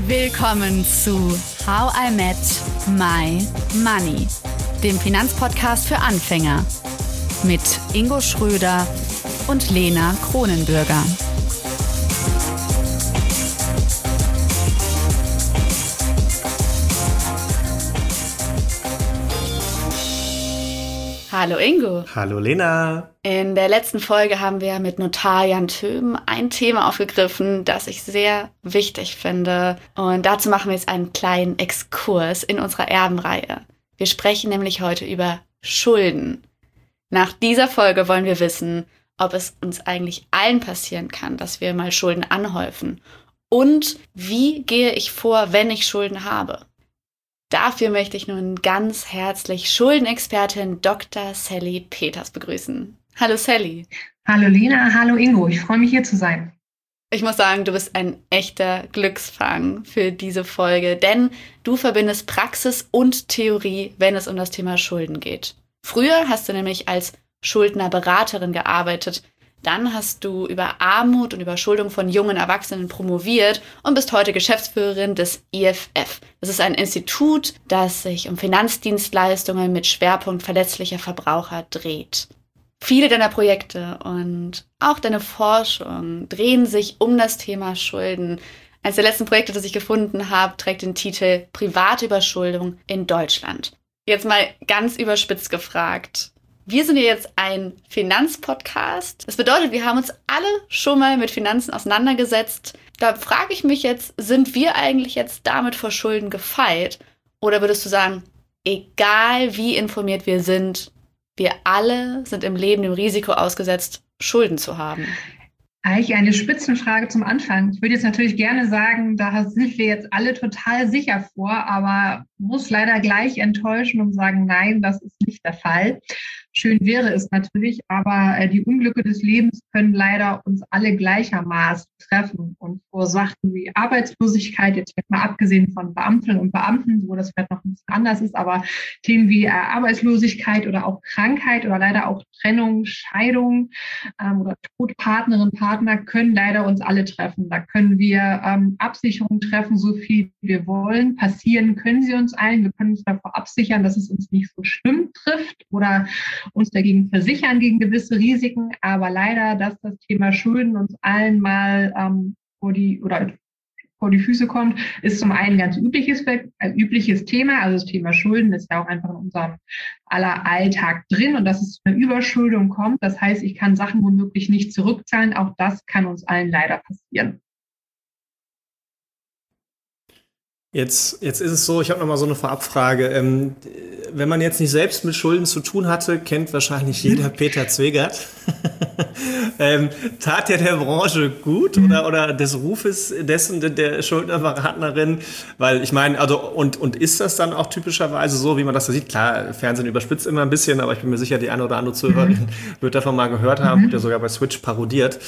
Willkommen zu How I Met My Money, dem Finanzpodcast für Anfänger mit Ingo Schröder und Lena Kronenbürger. Hallo Ingo. Hallo Lena. In der letzten Folge haben wir mit Notar Jan Töben ein Thema aufgegriffen, das ich sehr wichtig finde. Und dazu machen wir jetzt einen kleinen Exkurs in unserer Erbenreihe. Wir sprechen nämlich heute über Schulden. Nach dieser Folge wollen wir wissen, ob es uns eigentlich allen passieren kann, dass wir mal Schulden anhäufen. Und wie gehe ich vor, wenn ich Schulden habe? Dafür möchte ich nun ganz herzlich Schuldenexpertin Dr. Sally Peters begrüßen. Hallo Sally. Hallo Lena, hallo Ingo, ich freue mich hier zu sein. Ich muss sagen, du bist ein echter Glücksfang für diese Folge, denn du verbindest Praxis und Theorie, wenn es um das Thema Schulden geht. Früher hast du nämlich als Schuldnerberaterin gearbeitet. Dann hast du über Armut und Überschuldung von jungen Erwachsenen promoviert und bist heute Geschäftsführerin des IFF. Das ist ein Institut, das sich um Finanzdienstleistungen mit Schwerpunkt verletzlicher Verbraucher dreht. Viele deiner Projekte und auch deine Forschung drehen sich um das Thema Schulden. Eines der letzten Projekte, das ich gefunden habe, trägt den Titel Privatüberschuldung in Deutschland. Jetzt mal ganz überspitzt gefragt. Wir sind ja jetzt ein Finanzpodcast. Das bedeutet, wir haben uns alle schon mal mit Finanzen auseinandergesetzt. Da frage ich mich jetzt, sind wir eigentlich jetzt damit vor Schulden gefeit? Oder würdest du sagen, egal wie informiert wir sind, wir alle sind im Leben dem Risiko ausgesetzt, Schulden zu haben? Eigentlich eine Spitzenfrage zum Anfang. Ich würde jetzt natürlich gerne sagen, da sind wir jetzt alle total sicher vor, aber muss leider gleich enttäuschen und sagen, nein, das ist nicht der Fall. Schön wäre es natürlich, aber die Unglücke des Lebens können leider uns alle gleichermaßen treffen und Ursachen wie Arbeitslosigkeit, jetzt mal abgesehen von Beamtinnen und Beamten, wo das vielleicht noch ein bisschen anders ist, aber Themen wie Arbeitslosigkeit oder auch Krankheit oder leider auch Trennung, Scheidung oder Tod, Partnerin, Partner können leider uns alle treffen. Da können wir Absicherungen treffen, so viel wir wollen. Passieren können sie uns allen. Wir können uns davor absichern, dass es uns nicht so schlimm trifft oder uns dagegen versichern gegen gewisse Risiken. Aber leider, dass das Thema Schulden uns allen mal vor die Füße kommt, ist zum einen ganz übliches Thema. Also das Thema Schulden ist ja auch einfach in unserem aller Alltag drin und dass es zu einer Überschuldung kommt. Das heißt, ich kann Sachen womöglich nicht zurückzahlen. Auch das kann uns allen leider passieren. Jetzt ist es so, ich habe noch mal so eine Vorabfrage. Wenn man jetzt nicht selbst mit Schulden zu tun hatte, kennt wahrscheinlich jeder Peter Zwegert. Tat der Branche gut oder des Rufes dessen der Schuldnerberaterin? Weil ich meine, also und ist das dann auch typischerweise so, wie man das so sieht? Klar, Fernsehen überspitzt immer ein bisschen, aber ich bin mir sicher, die eine oder andere Zuhörerin wird davon mal gehört haben, wird ja sogar bei Switch parodiert.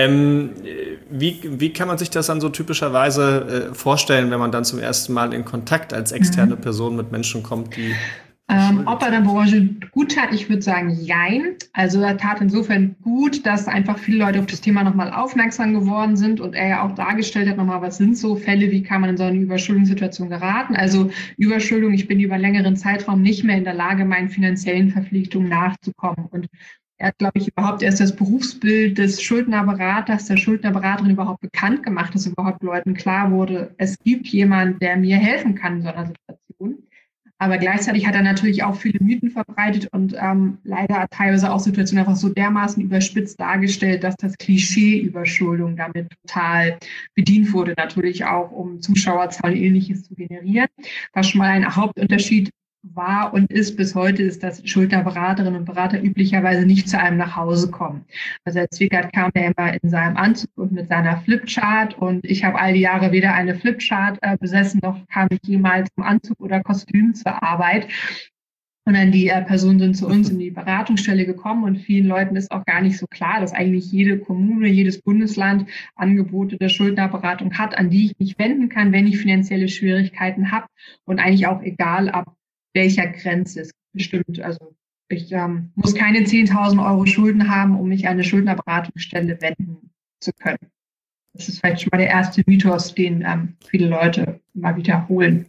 Wie kann man sich das dann so typischerweise vorstellen, wenn man dann zum ersten Mal in Kontakt als externe Person mit Menschen kommt, die ob er der Branche gut tat, ich würde sagen, jein. Also er tat insofern gut, dass einfach viele Leute auf das Thema nochmal aufmerksam geworden sind und er ja auch dargestellt hat nochmal, was sind so Fälle, wie kann man in so eine Überschuldungssituation geraten. Also Überschuldung, ich bin über einen längeren Zeitraum nicht mehr in der Lage, meinen finanziellen Verpflichtungen nachzukommen. Und er hat, glaube ich, überhaupt erst das Berufsbild des Schuldnerberaters, der Schuldnerberaterin überhaupt bekannt gemacht, dass überhaupt Leuten klar wurde, es gibt jemanden, der mir helfen kann in so einer Situation. Aber gleichzeitig hat er natürlich auch viele Mythen verbreitet und leider teilweise auch Situationen einfach so dermaßen überspitzt dargestellt, dass das Klischee Überschuldung damit total bedient wurde, natürlich auch, um Zuschauerzahlen und Ähnliches zu generieren. Was schon mal ein Hauptunterschied war und ist bis heute, ist, dass Schuldnerberaterinnen und Berater üblicherweise nicht zu einem nach Hause kommen. Also Herr Zwegert kam ja immer in seinem Anzug und mit seiner Flipchart und ich habe all die Jahre weder eine Flipchart besessen, noch kam ich jemals im Anzug oder Kostüm zur Arbeit. Sondern die Personen sind zu uns in die Beratungsstelle gekommen und vielen Leuten ist auch gar nicht so klar, dass eigentlich jede Kommune, jedes Bundesland Angebote der Schuldnerberatung hat, an die ich mich wenden kann, wenn ich finanzielle Schwierigkeiten habe und eigentlich auch egal ab welcher Grenze es bestimmt. Also ich muss keine 10.000 Euro Schulden haben, um mich an eine Schuldnerberatungsstelle wenden zu können. Das ist vielleicht schon mal der erste Mythos, den viele Leute immer wiederholen.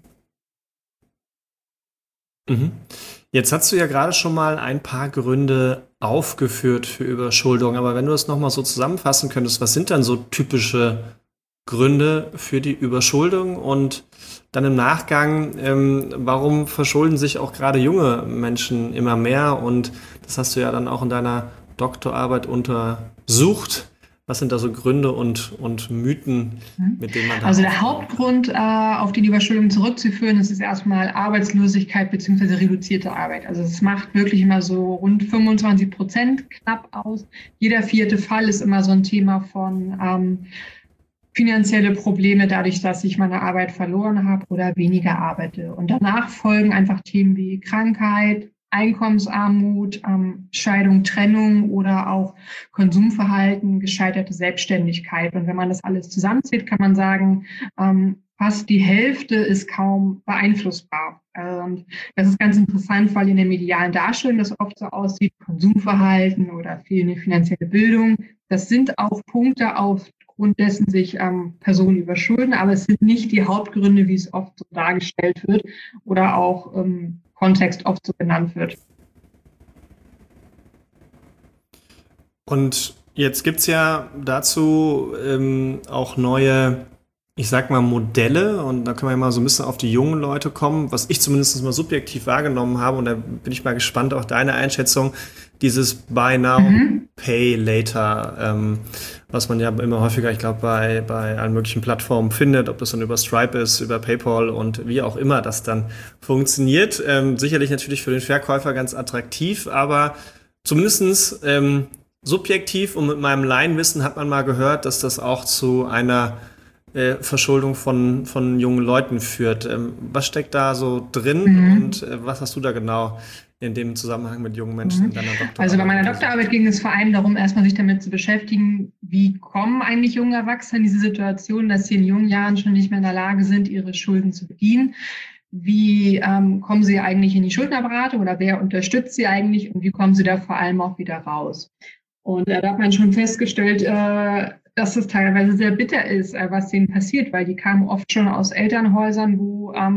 Jetzt hast du ja gerade schon mal ein paar Gründe aufgeführt für Überschuldung, aber wenn du das nochmal so zusammenfassen könntest, was sind dann so typische Gründe für die Überschuldung und dann im Nachgang, warum verschulden sich auch gerade junge Menschen immer mehr? Und das hast du ja dann auch in deiner Doktorarbeit untersucht. Was sind da so Gründe und Mythen, mit denen man da... Also der Hauptgrund, auf die Überschuldung zurückzuführen, ist erstmal Arbeitslosigkeit bzw. reduzierte Arbeit. Also es macht wirklich immer so rund 25% knapp aus. Jeder 4. Fall ist immer so ein Thema von finanzielle Probleme dadurch, dass ich meine Arbeit verloren habe oder weniger arbeite. Und danach folgen einfach Themen wie Krankheit, Einkommensarmut, Scheidung, Trennung oder auch Konsumverhalten, gescheiterte Selbstständigkeit. Und wenn man das alles zusammenzählt, kann man sagen, fast die Hälfte ist kaum beeinflussbar. Und das ist ganz interessant, weil in der medialen Darstellung das oft so aussieht, Konsumverhalten oder fehlende finanzielle Bildung. Das sind auch Punkte, aufgrund dessen sich Personen überschulden, aber es sind nicht die Hauptgründe, wie es oft so dargestellt wird oder auch Kontext oft so genannt wird. Und jetzt gibt es ja dazu auch neue, ich sag mal, Modelle, und da können wir ja mal so ein bisschen auf die jungen Leute kommen, was ich zumindest mal subjektiv wahrgenommen habe, und da bin ich mal gespannt, auch deine Einschätzung, dieses Buy Now, Pay Later, was man ja immer häufiger, ich glaube, bei allen möglichen Plattformen findet, ob das dann über Stripe ist, über PayPal und wie auch immer das dann funktioniert. Sicherlich natürlich für den Verkäufer ganz attraktiv, aber zumindestens subjektiv und mit meinem Laienwissen hat man mal gehört, dass das auch zu einer Verschuldung von jungen Leuten führt. Was steckt da so drin und was hast du da genau in dem Zusammenhang mit jungen Menschen in deiner Doktorarbeit? Also bei meiner Doktorarbeit ging es vor allem darum, erstmal sich damit zu beschäftigen, wie kommen eigentlich junge Erwachsene in diese Situation, dass sie in jungen Jahren schon nicht mehr in der Lage sind, ihre Schulden zu bedienen. Wie kommen sie eigentlich in die Schuldnerberatung oder wer unterstützt sie eigentlich und wie kommen sie da vor allem auch wieder raus? Und da hat man schon festgestellt, dass es teilweise sehr bitter ist, was denen passiert, weil die kamen oft schon aus Elternhäusern, wo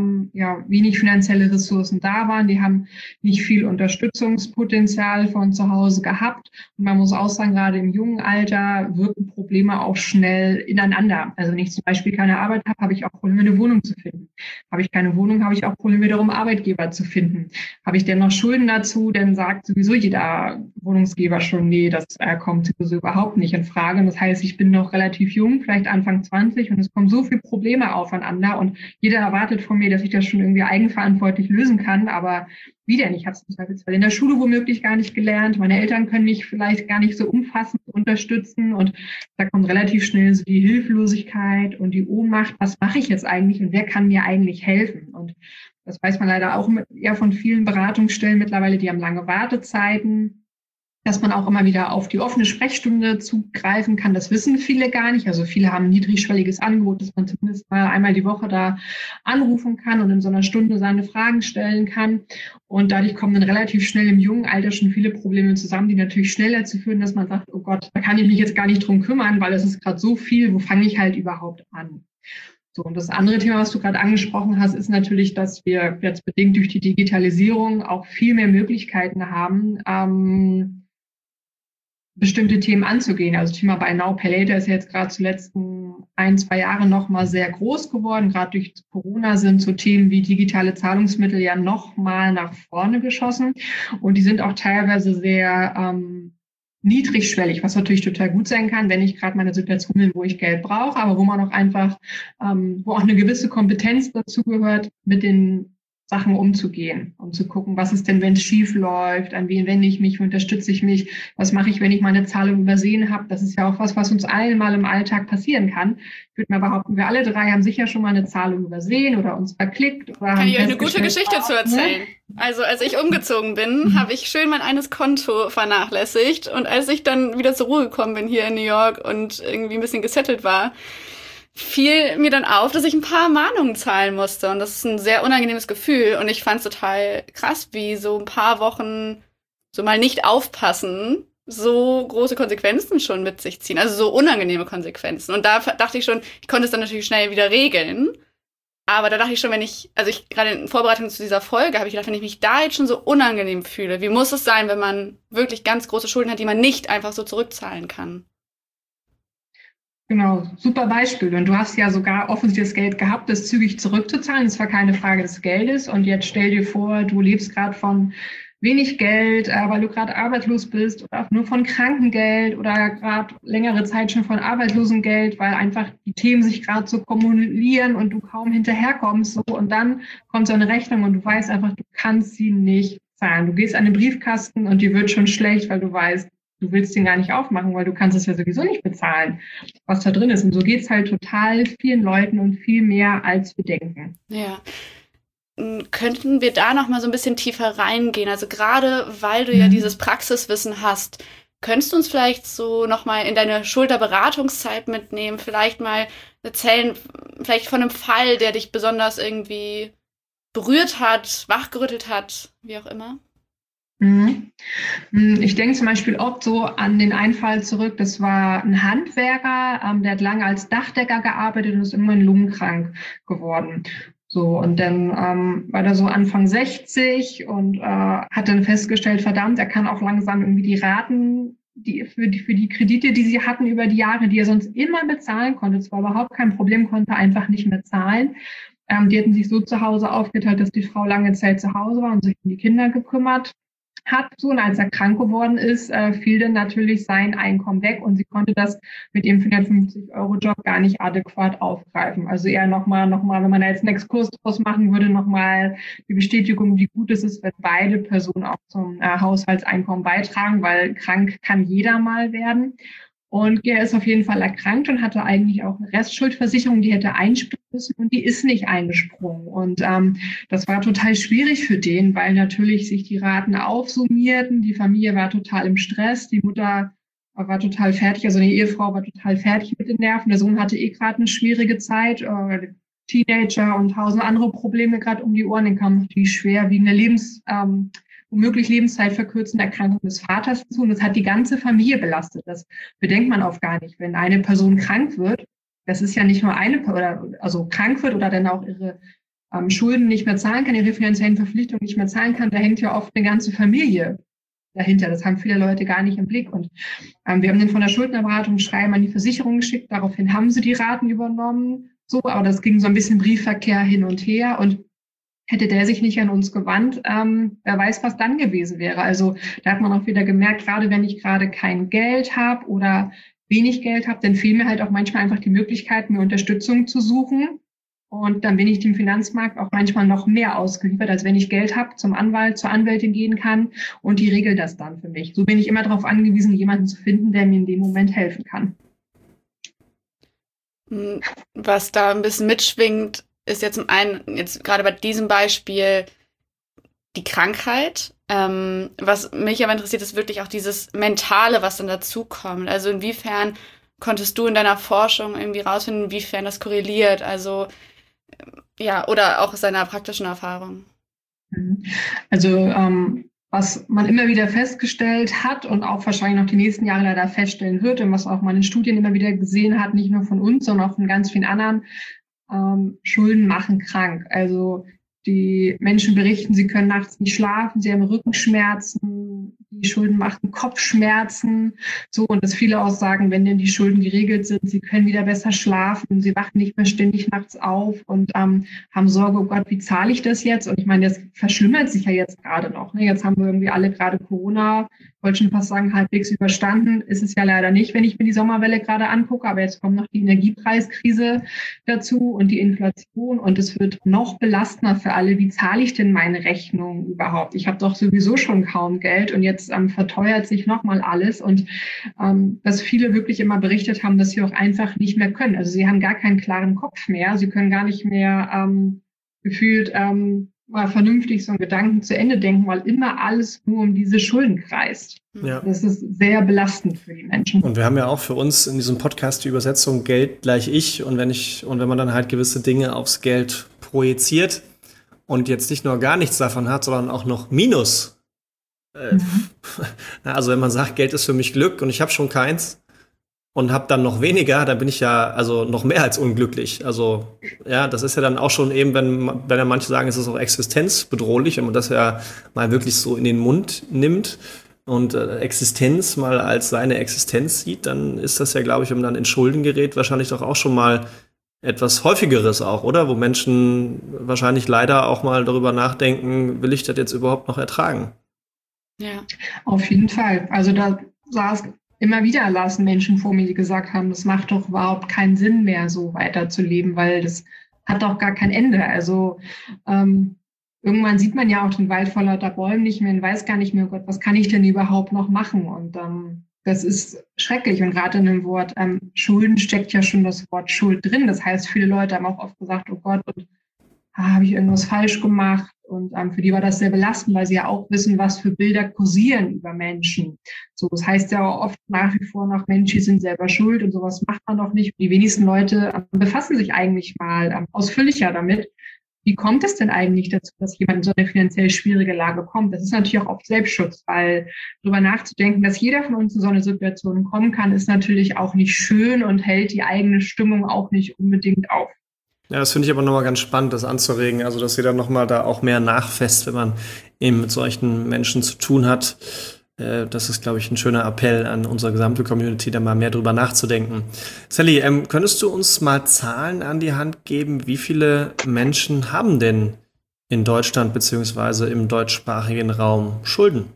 wenig finanzielle Ressourcen da waren. Die haben nicht viel Unterstützungspotenzial von zu Hause gehabt. Und man muss auch sagen, gerade im jungen Alter wirken Probleme auch schnell ineinander. Also wenn ich zum Beispiel keine Arbeit habe, habe ich auch Probleme, eine Wohnung zu finden. Habe ich keine Wohnung, habe ich auch Probleme darum, Arbeitgeber zu finden. Habe ich denn noch Schulden dazu, dann sagt sowieso jeder Wohnungsgeber schon, nee, das kommt sowieso überhaupt nicht in Frage. Und das heißt, ich bin noch relativ jung, vielleicht Anfang 20 und es kommen so viele Probleme aufeinander und jeder erwartet von mir, dass ich das schon irgendwie eigenverantwortlich lösen kann, aber wie denn? Ich habe es zum Beispiel in der Schule womöglich gar nicht gelernt, meine Eltern können mich vielleicht gar nicht so umfassend unterstützen und da kommt relativ schnell so die Hilflosigkeit und die Ohnmacht, was mache ich jetzt eigentlich und wer kann mir eigentlich helfen? Und das weiß man leider auch von vielen Beratungsstellen mittlerweile, die haben lange Wartezeiten, dass man auch immer wieder auf die offene Sprechstunde zugreifen kann. Das wissen viele gar nicht. Also viele haben ein niedrigschwelliges Angebot, dass man zumindest mal einmal die Woche da anrufen kann und in so einer Stunde seine Fragen stellen kann. Und dadurch kommen dann relativ schnell im jungen Alter schon viele Probleme zusammen, die natürlich schnell dazu führen, dass man sagt, oh Gott, da kann ich mich jetzt gar nicht drum kümmern, weil es ist gerade so viel, wo fange ich halt überhaupt an? So, und das andere Thema, was du gerade angesprochen hast, ist natürlich, dass wir jetzt bedingt durch die Digitalisierung auch viel mehr Möglichkeiten haben, bestimmte Themen anzugehen. Also Thema Buy Now, Pay Later ist ja jetzt gerade zuletzt 1-2 Jahre noch mal sehr groß geworden. Gerade durch Corona sind so Themen wie digitale Zahlungsmittel ja noch mal nach vorne geschossen. Und die sind auch teilweise sehr niedrigschwellig, was natürlich total gut sein kann, wenn ich gerade meine Situation bin, wo ich Geld brauche, aber wo man auch einfach, wo auch eine gewisse Kompetenz dazu gehört, mit den Sachen umzugehen und zu gucken, was ist denn, wenn es schief läuft, an wen wende ich mich, wie unterstütze ich mich, was mache ich, wenn ich meine Zahlung übersehen habe. Das ist ja auch was uns allen mal im Alltag passieren kann. Ich würde mal behaupten, wir alle drei haben sicher schon mal eine Zahlung übersehen oder uns verklickt. Oder kann ich euch eine gute Geschichte zu erzählen. Also als ich umgezogen bin, habe ich schön mein eines Konto vernachlässigt und als ich dann wieder zur Ruhe gekommen bin hier in New York und irgendwie ein bisschen gesettelt war, fiel mir dann auf, dass ich ein paar Mahnungen zahlen musste. Und das ist ein sehr unangenehmes Gefühl. Und ich fand es total krass, wie so ein paar Wochen so mal nicht aufpassen so große Konsequenzen schon mit sich ziehen, also so unangenehme Konsequenzen. Und da dachte ich schon, ich konnte es dann natürlich schnell wieder regeln. Aber da dachte ich schon, gerade in Vorbereitung zu dieser Folge, habe ich gedacht, wenn ich mich da jetzt schon so unangenehm fühle, wie muss es sein, wenn man wirklich ganz große Schulden hat, die man nicht einfach so zurückzahlen kann? Genau, super Beispiel. Und du hast ja sogar offensichtlich das Geld gehabt, das zügig zurückzuzahlen. Es war keine Frage des Geldes. Und jetzt stell dir vor, du lebst gerade von wenig Geld, weil du gerade arbeitslos bist oder nur von Krankengeld oder gerade längere Zeit schon von Arbeitslosengeld, weil einfach die Themen sich gerade so kumulieren und du kaum hinterherkommst. So. Und dann kommt so eine Rechnung und du weißt einfach, du kannst sie nicht zahlen. Du gehst an den Briefkasten und dir wird schon schlecht, weil du weißt, du willst den gar nicht aufmachen, weil du kannst es ja sowieso nicht bezahlen, was da drin ist. Und so geht es halt total vielen Leuten und viel mehr, als wir denken. Ja. Könnten wir da noch mal so ein bisschen tiefer reingehen? Also gerade, weil du ja dieses Praxiswissen hast, könntest du uns vielleicht so noch mal in deine Schulterberatungszeit mitnehmen? Vielleicht mal erzählen, vielleicht von einem Fall, der dich besonders irgendwie berührt hat, wachgerüttelt hat, wie auch immer? Ich denke zum Beispiel oft so an den einen Fall zurück, das war ein Handwerker, der hat lange als Dachdecker gearbeitet und ist irgendwann lungenkrank geworden. So, und dann war er so Anfang 60 und hat dann festgestellt, verdammt, er kann auch langsam irgendwie die Raten, für die Kredite, die sie hatten über die Jahre, die er sonst immer bezahlen konnte, es war überhaupt kein Problem, konnte einfach nicht mehr zahlen. Die hatten sich so zu Hause aufgeteilt, dass die Frau lange Zeit zu Hause war und sich um die Kinder gekümmert hat. So, und als er krank geworden ist, fiel dann natürlich sein Einkommen weg und sie konnte das mit dem 450-Euro-Job gar nicht adäquat aufgreifen. Also eher nochmal, wenn man da jetzt einen Exkurs draus machen würde, nochmal die Bestätigung, wie gut es ist, wenn beide Personen auch zum Haushaltseinkommen beitragen, weil krank kann jeder mal werden. Und er ist auf jeden Fall erkrankt und hatte eigentlich auch eine Restschuldversicherung, die hätte einspringen müssen und die ist nicht eingesprungen. Und das war total schwierig für den, weil natürlich sich die Raten aufsummierten. Die Familie war total im Stress. Die Mutter war total fertig, also die Ehefrau war total fertig mit den Nerven. Der Sohn hatte gerade eine schwierige Zeit, Teenager und 1000 andere Probleme gerade um die Ohren. Den kam natürlich schwerwiegende womöglich Lebenszeit verkürzende Erkrankung des Vaters zu. Und das hat die ganze Familie belastet. Das bedenkt man oft gar nicht. Wenn eine Person krank wird, das ist ja nicht nur krank wird oder dann auch ihre Schulden nicht mehr zahlen kann, ihre finanziellen Verpflichtungen nicht mehr zahlen kann, da hängt ja oft eine ganze Familie dahinter. Das haben viele Leute gar nicht im Blick. Und wir haben den von der Schuldnerberatung Schreiben an die Versicherung geschickt. Daraufhin haben sie die Raten übernommen. So, aber das ging so ein bisschen Briefverkehr hin und her. Und hätte der sich nicht an uns gewandt, wer weiß, was dann gewesen wäre. Also da hat man auch wieder gemerkt, gerade wenn ich gerade kein Geld habe oder wenig Geld habe, dann fehlen mir halt auch manchmal einfach die Möglichkeit, mir Unterstützung zu suchen. Und dann bin ich dem Finanzmarkt auch manchmal noch mehr ausgeliefert, als wenn ich Geld habe, zum Anwalt, zur Anwältin gehen kann und die regelt das dann für mich. So bin ich immer darauf angewiesen, jemanden zu finden, der mir in dem Moment helfen kann. Was da ein bisschen mitschwingt, ist jetzt zum einen, jetzt gerade bei diesem Beispiel, die Krankheit. Was mich aber interessiert, ist wirklich auch dieses Mentale, was dann dazukommt. Also inwiefern konntest du in deiner Forschung irgendwie rausfinden, inwiefern das korreliert? Also ja, oder auch aus deiner praktischen Erfahrung. Also was man immer wieder festgestellt hat und auch wahrscheinlich noch die nächsten Jahre leider feststellen wird und was auch man in Studien immer wieder gesehen hat, nicht nur von uns, sondern auch von ganz vielen anderen, Schulden machen krank. Also die Menschen berichten, sie können nachts nicht schlafen, sie haben Rückenschmerzen, die Schulden machen Kopfschmerzen. So, und dass viele auch sagen, wenn denn die Schulden geregelt sind, sie können wieder besser schlafen, sie wachen nicht mehr ständig nachts auf und haben Sorge, oh Gott, wie zahle ich das jetzt? Und ich meine, das verschlimmert sich ja jetzt gerade noch. Ne? Jetzt haben wir irgendwie alle gerade Corona, wollte schon fast sagen, halbwegs überstanden. Ist es ja leider nicht, wenn ich mir die Sommerwelle gerade angucke. Aber jetzt kommt noch die Energiepreiskrise dazu und die Inflation. Und es wird noch belastender für alle. Wie zahle ich denn meine Rechnung überhaupt? Ich habe doch sowieso schon kaum Geld und jetzt verteuert sich nochmal alles. Und dass viele wirklich immer berichtet haben, dass sie auch einfach nicht mehr können. Also sie haben gar keinen klaren Kopf mehr. Sie können gar nicht mehr gefühlt mal vernünftig so einen Gedanken zu Ende denken, weil immer alles nur um diese Schulden kreist. Ja. Das ist sehr belastend für die Menschen. Und wir haben ja auch für uns in diesem Podcast die Übersetzung Geld gleich ich. Und wenn man dann halt gewisse Dinge aufs Geld projiziert und jetzt nicht nur gar nichts davon hat, sondern auch noch Minus Also wenn man sagt, Geld ist für mich Glück und ich habe schon keins und habe dann noch weniger, dann bin ich ja also noch mehr als unglücklich. Also ja, das ist ja dann auch schon eben, wenn ja manche sagen, es ist auch existenzbedrohlich, wenn man das ja mal wirklich so in den Mund nimmt und Existenz mal als seine Existenz sieht, dann ist das ja, glaube ich, wenn man dann in Schulden gerät, wahrscheinlich doch auch schon mal etwas Häufigeres auch, oder? Wo Menschen wahrscheinlich leider auch mal darüber nachdenken, will ich das jetzt überhaupt noch ertragen? Ja. Auf jeden Fall. Also da saß immer wieder lassen Menschen vor mir, die gesagt haben, das macht doch überhaupt keinen Sinn mehr, so weiterzuleben, weil das hat doch gar kein Ende. Also irgendwann sieht man ja auch den Wald vor lauter Bäumen nicht mehr und weiß gar nicht mehr, oh Gott, was kann ich denn überhaupt noch machen? Und das ist schrecklich. Und gerade in dem Wort Schulden steckt ja schon das Wort Schuld drin. Das heißt, viele Leute haben auch oft gesagt, oh Gott, habe ich irgendwas falsch gemacht? Und für die war das sehr belastend, weil sie ja auch wissen, was für Bilder kursieren über Menschen. So, das heißt ja auch oft nach wie vor noch, Menschen sind selber schuld und sowas macht man doch nicht. Die wenigsten Leute befassen sich eigentlich mal ausführlicher damit. Wie kommt es denn eigentlich dazu, dass jemand in so eine finanziell schwierige Lage kommt? Das ist natürlich auch oft Selbstschutz, weil darüber nachzudenken, dass jeder von uns in so eine Situation kommen kann, ist natürlich auch nicht schön und hält die eigene Stimmung auch nicht unbedingt auf. Ja, das finde ich aber nochmal ganz spannend, das anzuregen. Also, dass jeder nochmal da auch mehr nachfasst, wenn man eben mit solchen Menschen zu tun hat. Das ist, glaube ich, ein schöner Appell an unsere gesamte Community, da mal mehr drüber nachzudenken. Sally, könntest du uns mal Zahlen an die Hand geben? Wie viele Menschen haben denn in Deutschland beziehungsweise im deutschsprachigen Raum Schulden?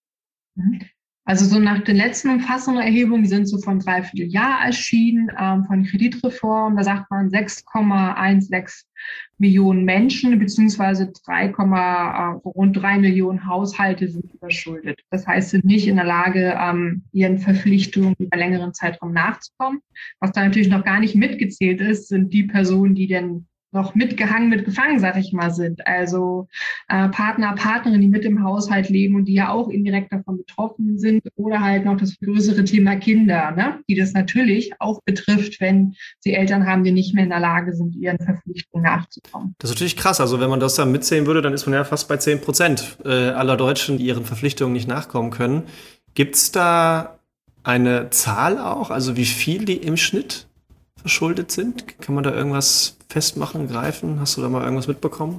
Also so nach den letzten Umfassungen die sind so von 3/4 Jahr erschienen, von Kreditreform, da sagt man 6,16 Millionen Menschen, beziehungsweise rund 3 Millionen Haushalte sind überschuldet. Das heißt, sind nicht in der Lage, ihren Verpflichtungen über längeren Zeitraum nachzukommen. Was da natürlich noch gar nicht mitgezählt ist, sind die Personen, die denn noch mitgefangen, sag ich mal, sind. Also Partner, Partnerinnen, die mit im Haushalt leben und die ja auch indirekt davon betroffen sind. Oder halt noch das größere Thema Kinder, ne? Die das natürlich auch betrifft, wenn sie Eltern haben, die nicht mehr in der Lage sind, ihren Verpflichtungen nachzukommen. Das ist natürlich krass. Also wenn man das dann mitzählen würde, dann ist man ja fast bei 10% aller Deutschen, die ihren Verpflichtungen nicht nachkommen können. Gibt es da eine Zahl auch? Also wie viel die im Schnitt verschuldet sind? Kann man da irgendwas festmachen, greifen? Hast du da mal irgendwas mitbekommen?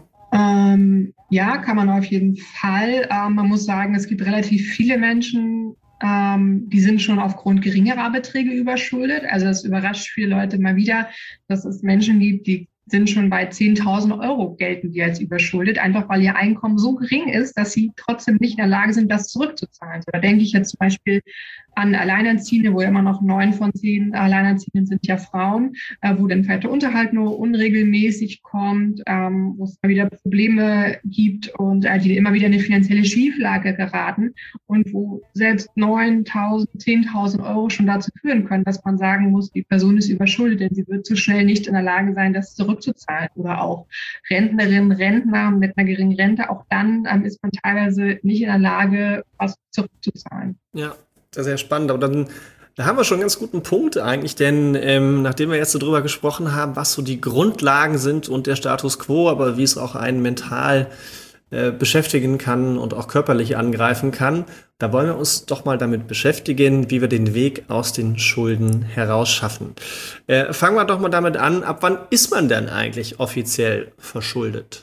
Ja, kann man auf jeden Fall. Man muss sagen, es gibt relativ viele Menschen, die sind schon aufgrund geringerer Beträge überschuldet. Also das überrascht viele Leute mal wieder, dass es Menschen gibt, die sind schon bei 10.000 Euro gelten die als überschuldet, einfach weil ihr Einkommen so gering ist, dass sie trotzdem nicht in der Lage sind, das zurückzuzahlen. So, da denke ich jetzt zum Beispiel an Alleinerziehende, wo immer noch 9 von 10 Alleinerziehenden sind ja Frauen, wo dann vielleicht der Unterhalt nur unregelmäßig kommt, wo es immer wieder Probleme gibt und die immer wieder in eine finanzielle Schieflage geraten und wo selbst 9.000, 10.000 Euro schon dazu führen können, dass man sagen muss, die Person ist überschuldet, denn sie wird so schnell nicht in der Lage sein, das zurückzuzahlen. Oder auch Rentnerinnen, Rentner mit einer geringen Rente, auch dann ist man teilweise nicht in der Lage, was zurückzuzahlen. Ja. Sehr spannend, aber dann da haben wir schon einen ganz guten Punkt eigentlich, denn nachdem wir jetzt so drüber gesprochen haben, was so die Grundlagen sind und der Status quo, aber wie es auch einen mental beschäftigen kann und auch körperlich angreifen kann, da wollen wir uns doch mal damit beschäftigen, wie wir den Weg aus den Schulden herausschaffen. Fangen wir doch mal damit an, ab wann ist man denn eigentlich offiziell verschuldet?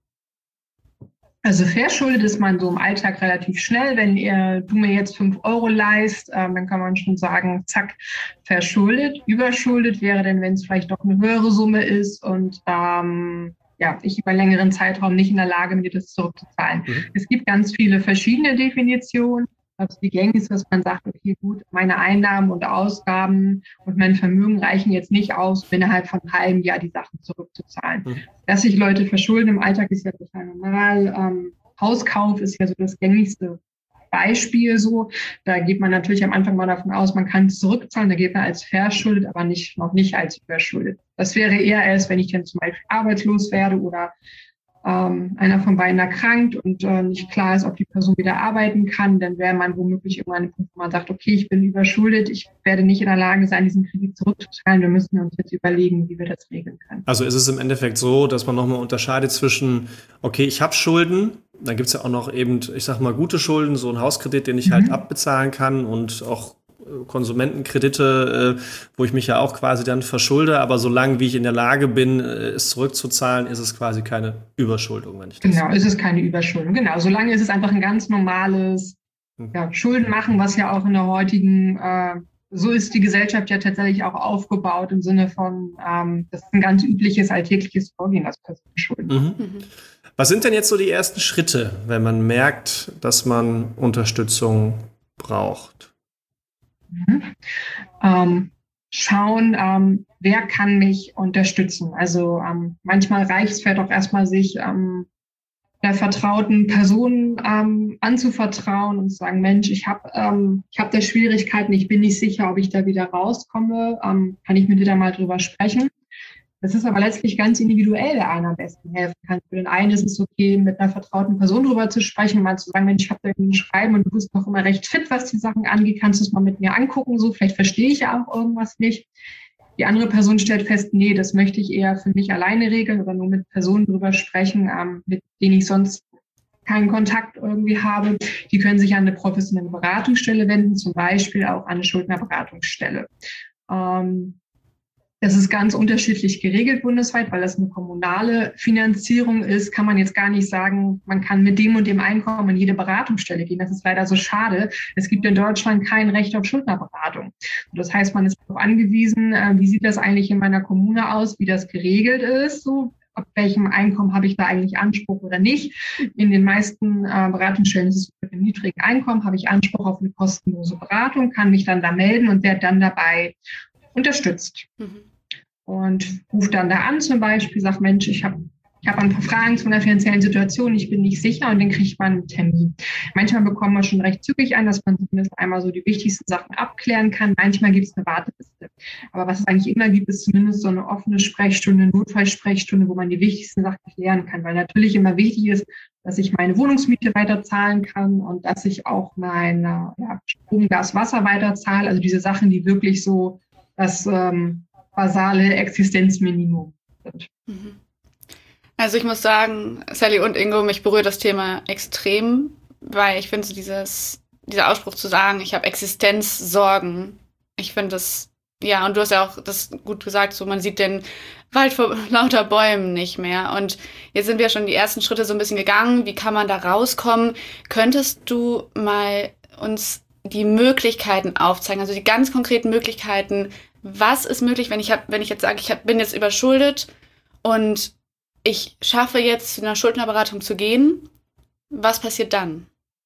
Also verschuldet ist man so im Alltag relativ schnell. Wenn du mir jetzt 5 Euro leist, dann kann man schon sagen, zack, verschuldet. Überschuldet wäre denn, wenn es vielleicht doch eine höhere Summe ist und ich über einen längeren Zeitraum nicht in der Lage bin, dir das zurückzuzahlen. Es gibt ganz viele verschiedene Definitionen. Also die gängigste ist, dass man sagt, okay, gut, meine Einnahmen und Ausgaben und mein Vermögen reichen jetzt nicht aus, um innerhalb von einem halben Jahr die Sachen zurückzuzahlen. Dass sich Leute verschulden im Alltag ist ja total normal. Hauskauf ist ja so das gängigste Beispiel so. Da geht man natürlich am Anfang mal davon aus, man kann es zurückzahlen. Da geht man als verschuldet, aber noch nicht als überschuldet. Das wäre eher erst, wenn ich dann zum Beispiel arbeitslos werde oder einer von beiden erkrankt und nicht klar ist, ob die Person wieder arbeiten kann, dann wäre man womöglich irgendwann an einem Punkt, wo man sagt, okay, ich bin überschuldet, ich werde nicht in der Lage sein, diesen Kredit zurückzuzahlen. Wir müssen uns jetzt überlegen, wie wir das regeln können. Also ist es im Endeffekt so, dass man nochmal unterscheidet zwischen, okay, ich habe Schulden, dann gibt es ja auch noch eben, ich sag mal, gute Schulden, so ein Hauskredit, den ich halt abbezahlen kann und auch Konsumentenkredite, wo ich mich ja auch quasi dann verschulde, aber solange wie ich in der Lage bin, es zurückzuzahlen, ist es quasi keine Überschuldung, wenn ich das Genau, ist es keine Überschuldung. Genau, solange ist es einfach ein ganz normales Schulden machen, was ja auch in der heutigen, so ist die Gesellschaft ja tatsächlich auch aufgebaut im Sinne von, das ist ein ganz übliches, alltägliches Vorgehen, das Personenschulden. Was sind denn jetzt so die ersten Schritte, wenn man merkt, dass man Unterstützung braucht? Schauen, wer kann mich unterstützen. Also manchmal reicht es vielleicht auch erstmal, sich der vertrauten Person anzuvertrauen und zu sagen, Mensch, ich hab da Schwierigkeiten, ich bin nicht sicher, ob ich da wieder rauskomme. Kann ich mit dir da mal drüber sprechen? Das ist aber letztlich ganz individuell, wer einem am besten helfen kann. Für den einen ist es okay, mit einer vertrauten Person drüber zu sprechen, mal zu sagen, Mensch, ich habe da ein Schreiben und du bist noch immer recht fit, was die Sachen angeht, kannst du es mal mit mir angucken, so, vielleicht verstehe ich ja auch irgendwas nicht. Die andere Person stellt fest, nee, das möchte ich eher für mich alleine regeln oder nur mit Personen drüber sprechen, mit denen ich sonst keinen Kontakt irgendwie habe. Die können sich an eine professionelle Beratungsstelle wenden, zum Beispiel auch an eine Schuldnerberatungsstelle. Das ist ganz unterschiedlich geregelt bundesweit, weil das eine kommunale Finanzierung ist, kann man jetzt gar nicht sagen, man kann mit dem und dem Einkommen in jede Beratungsstelle gehen. Das ist leider so schade. Es gibt in Deutschland kein Recht auf Schuldnerberatung. Das heißt, man ist darauf angewiesen, wie sieht das eigentlich in meiner Kommune aus, wie das geregelt ist, so ab welchem Einkommen habe ich da eigentlich Anspruch oder nicht. In den meisten Beratungsstellen ist es mit einem niedrigen Einkommen, habe ich Anspruch auf eine kostenlose Beratung, kann mich dann da melden und werde dann dabei unterstützt. Und ruft dann da an zum Beispiel, sagt, Mensch, ich habe ein paar Fragen zu einer finanziellen Situation, ich bin nicht sicher und dann kriegt man einen Termin. Manchmal bekommt man schon recht zügig an, dass man zumindest einmal so die wichtigsten Sachen abklären kann. Manchmal gibt es eine Warteliste. Aber was es eigentlich immer gibt, ist zumindest so eine offene Sprechstunde, eine Notfallsprechstunde, wo man die wichtigsten Sachen klären kann. Weil natürlich immer wichtig ist, dass ich meine Wohnungsmiete weiter zahlen kann und dass ich auch mein Strom, Gas, Wasser weiter zahle. Also diese Sachen, die wirklich so das basale Existenzminimum sind. Also ich muss sagen, Sally und Ingo, mich berührt das Thema extrem, weil ich finde so dieser Ausspruch zu sagen, ich habe Existenzsorgen, ich finde das, ja, und du hast ja auch das gut gesagt, so man sieht den Wald vor lauter Bäumen nicht mehr. Und jetzt sind wir schon die ersten Schritte so ein bisschen gegangen, wie kann man da rauskommen? Könntest du mal uns die Möglichkeiten aufzeigen, also die ganz konkreten Möglichkeiten, was ist möglich, wenn ich jetzt sage, bin jetzt überschuldet und ich schaffe jetzt zu einer Schuldnerberatung zu gehen, was passiert dann?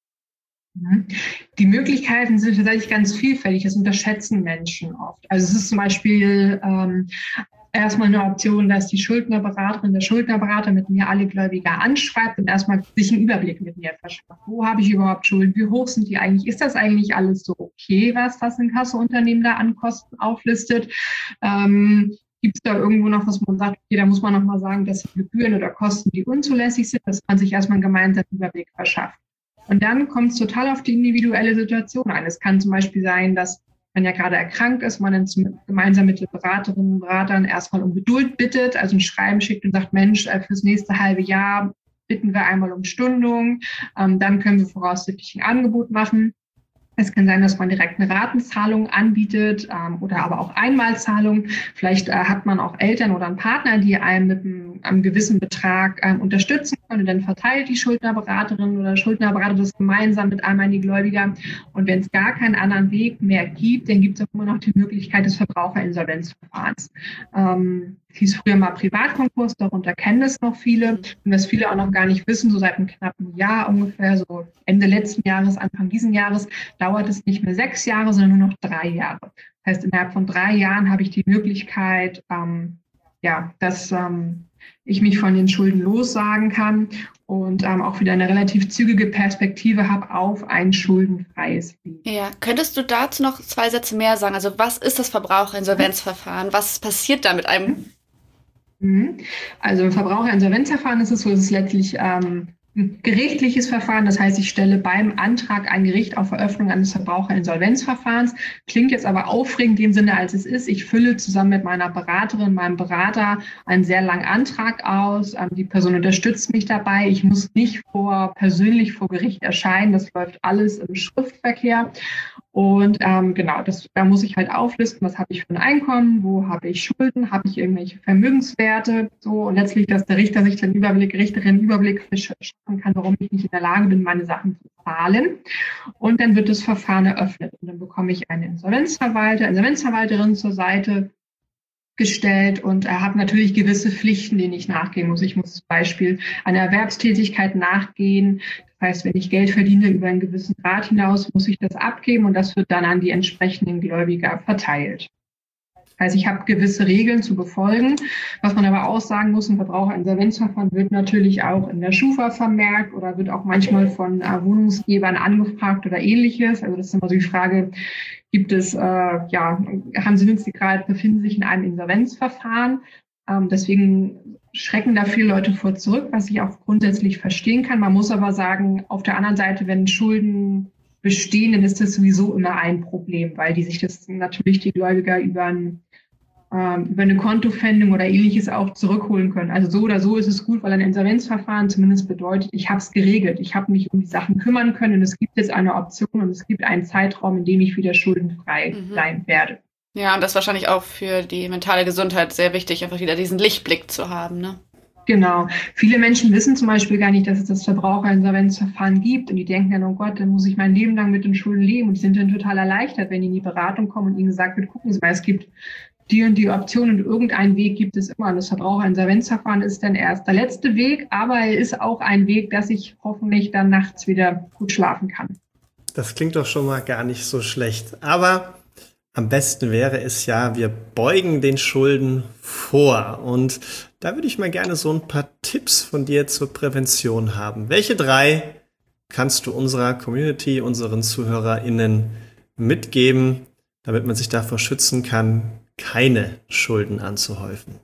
Die Möglichkeiten sind tatsächlich ganz vielfältig, das unterschätzen Menschen oft. Also es ist zum Beispiel erstmal eine Option, dass die Schuldnerberaterin, der Schuldnerberater mit mir alle Gläubiger anschreibt und erstmal sich einen Überblick mit mir verschafft. Wo habe ich überhaupt Schulden? Wie hoch sind die eigentlich? Ist das eigentlich alles so okay, was das Inkassounternehmen da an Kosten auflistet? Gibt es da irgendwo noch, was man sagt, okay, da muss man nochmal sagen, dass Gebühren oder Kosten, die unzulässig sind, dass man sich erstmal einen gemeinsamen Überblick verschafft. Und dann kommt es total auf die individuelle Situation an. Es kann zum Beispiel sein, dass man ja gerade erkrankt ist, man dann gemeinsam mit den Beraterinnen und Beratern erstmal um Geduld bittet, also ein Schreiben schickt und sagt, Mensch, fürs nächste halbe Jahr bitten wir einmal um Stundung, dann können wir voraussichtlich ein Angebot machen. Es kann sein, dass man direkt eine Ratenzahlung anbietet oder aber auch Einmalzahlung. Vielleicht hat man auch Eltern oder einen Partner, die einem mit einem gewissen Betrag unterstützen können. Und dann verteilt die Schuldnerberaterin oder Schuldnerberater das gemeinsam mit einem an die Gläubiger. Und wenn es gar keinen anderen Weg mehr gibt, dann gibt es auch immer noch die Möglichkeit des Verbraucherinsolvenzverfahrens. Hieß früher mal Privatkonkurs, darunter kennen es noch viele. Und was viele auch noch gar nicht wissen, so seit einem knappen Jahr ungefähr, so Ende letzten Jahres, Anfang diesen Jahres, dauert es nicht mehr 6 Jahre, sondern nur noch 3 Jahre. Das heißt, innerhalb von 3 Jahren habe ich die Möglichkeit, dass ich mich von den Schulden lossagen kann und auch wieder eine relativ zügige Perspektive habe auf ein schuldenfreies Leben. Ja, könntest du dazu noch 2 Sätze mehr sagen? Also was ist das Verbraucherinsolvenzverfahren? Was passiert da mit einem? Also im Verbraucherinsolvenzverfahren ist es so, dass es letztlich ein gerichtliches Verfahren. Das heißt, ich stelle beim Antrag ein Gericht auf Eröffnung eines Verbraucherinsolvenzverfahrens. Klingt jetzt aber aufregend in dem Sinne, als es ist. Ich fülle zusammen mit meiner Beraterin, meinem Berater einen sehr langen Antrag aus. Die Person unterstützt mich dabei. Ich muss nicht persönlich vor Gericht erscheinen. Das läuft alles im Schriftverkehr. Und da muss ich halt auflisten, was habe ich für ein Einkommen, wo habe ich Schulden, habe ich irgendwelche Vermögenswerte, so, und letztlich, dass der Richter sich den Richterin Überblick verschaffen kann, warum ich nicht in der Lage bin, meine Sachen zu zahlen. Und dann wird das Verfahren eröffnet und dann bekomme ich einen Insolvenzverwalterin zur Seite gestellt und er hat natürlich gewisse Pflichten, denen ich nachgehen muss. Ich muss zum Beispiel einer Erwerbstätigkeit nachgehen. Das heißt, wenn ich Geld verdiene über einen gewissen Grad hinaus, muss ich das abgeben und das wird dann an die entsprechenden Gläubiger verteilt. Das heißt, ich habe gewisse Regeln zu befolgen. Was man aber auch sagen muss, ein Verbraucherinsolvenzverfahren wird natürlich auch in der Schufa vermerkt oder wird auch manchmal von Wohnungsgebern angefragt oder ähnliches. Also das ist immer so die Frage, haben Sie Nutzungsgrad, befinden sich in einem Insolvenzverfahren. Deswegen schrecken da viele Leute vor zurück, was ich auch grundsätzlich verstehen kann. Man muss aber sagen, auf der anderen Seite, wenn Schulden bestehen, dann ist das sowieso immer ein Problem, weil die sich das natürlich die Gläubiger über eine Kontopfändung oder ähnliches auch zurückholen können. Also so oder so ist es gut, weil ein Insolvenzverfahren zumindest bedeutet, ich habe es geregelt. Ich habe mich um die Sachen kümmern können und es gibt jetzt eine Option und es gibt einen Zeitraum, in dem ich wieder schuldenfrei sein werde. Ja, und das ist wahrscheinlich auch für die mentale Gesundheit sehr wichtig, einfach wieder diesen Lichtblick zu haben, ne? Genau. Viele Menschen wissen zum Beispiel gar nicht, dass es das Verbraucherinsolvenzverfahren gibt und die denken dann, oh Gott, dann muss ich mein Leben lang mit den Schulden leben und die sind dann total erleichtert, wenn die in die Beratung kommen und ihnen gesagt wird, gucken Sie mal, es gibt die und die Option und irgendeinen Weg gibt es immer. Und das Verbraucherinsolvenzverfahren ist dann erst der letzte Weg, aber er ist auch ein Weg, dass ich hoffentlich dann nachts wieder gut schlafen kann. Das klingt doch schon mal gar nicht so schlecht. Aber am besten wäre es ja, wir beugen den Schulden vor. Und da würde ich mal gerne so ein paar Tipps von dir zur Prävention haben. Welche 3 kannst du unserer Community, unseren ZuhörerInnen mitgeben, damit man sich davor schützen kann, keine Schulden anzuhäufen?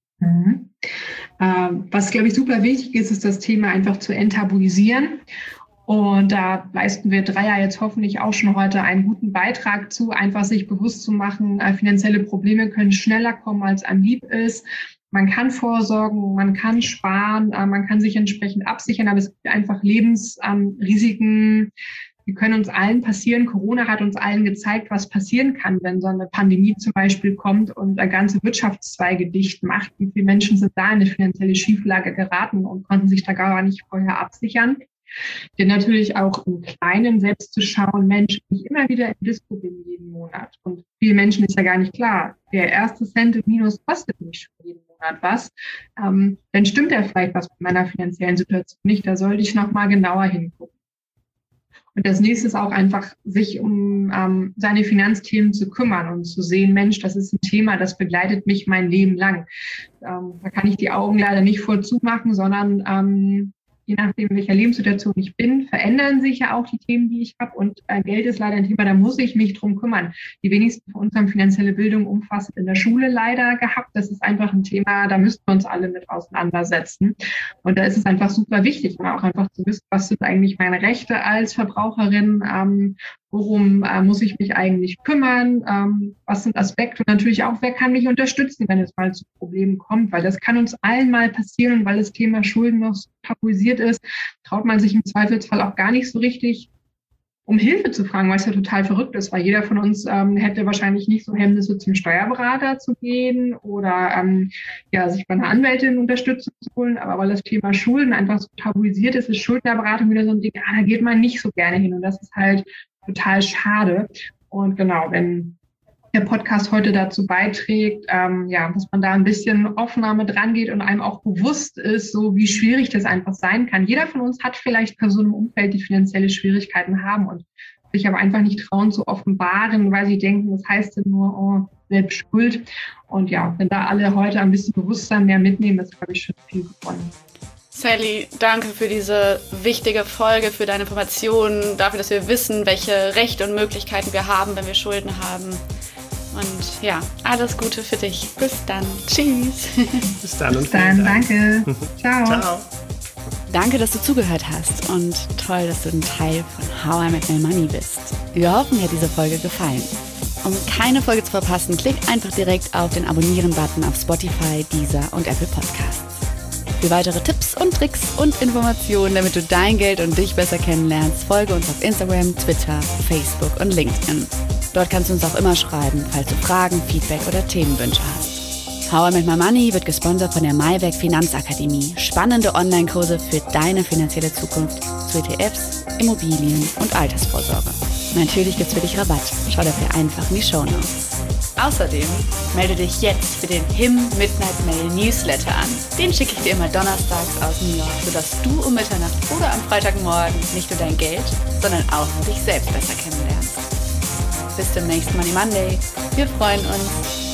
Was, glaube ich, super wichtig ist, ist das Thema einfach zu enttabuisieren. Und da leisten wir Dreier jetzt hoffentlich auch schon heute einen guten Beitrag zu, einfach sich bewusst zu machen, finanzielle Probleme können schneller kommen, als einem lieb ist. Man kann vorsorgen, man kann sparen, man kann sich entsprechend absichern, aber es gibt einfach Lebensrisiken, die können uns allen passieren. Corona hat uns allen gezeigt, was passieren kann, wenn so eine Pandemie zum Beispiel kommt und ganze Wirtschaftszweige dicht macht. Wie viele Menschen sind da in eine finanzielle Schieflage geraten und konnten sich da gar nicht vorher absichern? Denn natürlich auch im Kleinen selbst zu schauen, Mensch, ich immer wieder im Disco bin jeden Monat. Und vielen Menschen ist ja gar nicht klar, der erste Cent im Minus kostet mich schon jeden Monat was. Dann stimmt ja vielleicht was mit meiner finanziellen Situation nicht. Da sollte ich nochmal genauer hingucken. Und das nächste ist auch einfach, sich um seine Finanzthemen zu kümmern und zu sehen, Mensch, das ist ein Thema, das begleitet mich mein Leben lang. Da kann ich die Augen leider nicht voll zumachen, sondern je nachdem, in welcher Lebenssituation ich bin, verändern sich ja auch die Themen, die ich habe. Und Geld ist leider ein Thema, da muss ich mich drum kümmern. Die wenigsten von uns haben finanzielle Bildung umfassend in der Schule leider gehabt. Das ist einfach ein Thema, da müssten wir uns alle mit auseinandersetzen. Und da ist es einfach super wichtig, auch einfach zu wissen, was sind eigentlich meine Rechte als Verbraucherin, worum muss ich mich eigentlich kümmern, was sind Aspekte und natürlich auch, wer kann mich unterstützen, wenn es mal zu Problemen kommt, weil das kann uns allen mal passieren und weil das Thema Schulden noch so tabuisiert ist, traut man sich im Zweifelsfall auch gar nicht so richtig um Hilfe zu fragen, weil es ja total verrückt ist, weil jeder von uns hätte wahrscheinlich nicht so Hemmnisse, zum Steuerberater zu gehen oder sich bei einer Anwältin Unterstützung zu holen, aber weil das Thema Schulden einfach so tabuisiert ist Schuldnerberatung wieder so ein Ding, da geht man nicht so gerne hin und das ist halt total schade. Und genau, wenn der Podcast heute dazu beiträgt, dass man da ein bisschen offener mit rangeht und einem auch bewusst ist, so wie schwierig das einfach sein kann. Jeder von uns hat vielleicht Personen im Umfeld, die finanzielle Schwierigkeiten haben und sich aber einfach nicht trauen zu offenbaren, weil sie denken, das heißt ja nur, selbst schuld. Und ja, wenn da alle heute ein bisschen Bewusstsein mehr mitnehmen, ist, glaube ich, schon viel gewonnen. Sally, danke für diese wichtige Folge, für deine Informationen, dafür, dass wir wissen, welche Rechte und Möglichkeiten wir haben, wenn wir Schulden haben. Und ja, alles Gute für dich. Bis dann. Tschüss. Bis dann und Bis dann, danke. Ciao. Ciao. Danke, dass du zugehört hast und toll, dass du ein Teil von How I Met My Money bist. Wir hoffen, dir hat diese Folge gefallen. Um keine Folge zu verpassen, klick einfach direkt auf den Abonnieren-Button auf Spotify, Deezer und Apple Podcasts. Für weitere Tipps und Tricks und Informationen, damit du dein Geld und dich besser kennenlernst, folge uns auf Instagram, Twitter, Facebook und LinkedIn. Dort kannst du uns auch immer schreiben, falls du Fragen, Feedback oder Themenwünsche hast. How I Met My Money wird gesponsert von der Maiwerk Finanzakademie. Spannende Online-Kurse für deine finanzielle Zukunft zu ETFs, Immobilien und Altersvorsorge. Natürlich gibt's für dich Rabatt. Schau dafür einfach in die Shownotes. Außerdem melde dich jetzt für den HIM Midnight Mail Newsletter an. Den schicke ich dir immer donnerstags aus New York, sodass du um Mitternacht oder am Freitagmorgen nicht nur dein Geld, sondern auch dich selbst besser kennenlernst. Bis zum nächsten Money Monday. Wir freuen uns.